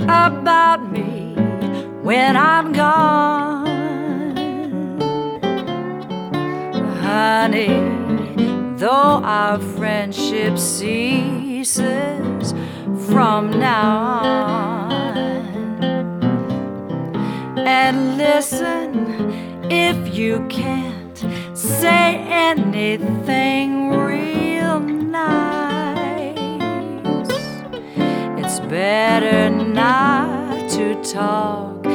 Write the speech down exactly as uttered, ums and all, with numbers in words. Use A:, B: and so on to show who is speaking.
A: about me when I'm gone. Honey, though our friendship ceases from now on. And listen, if you can't say anything real nice, it's better not to talk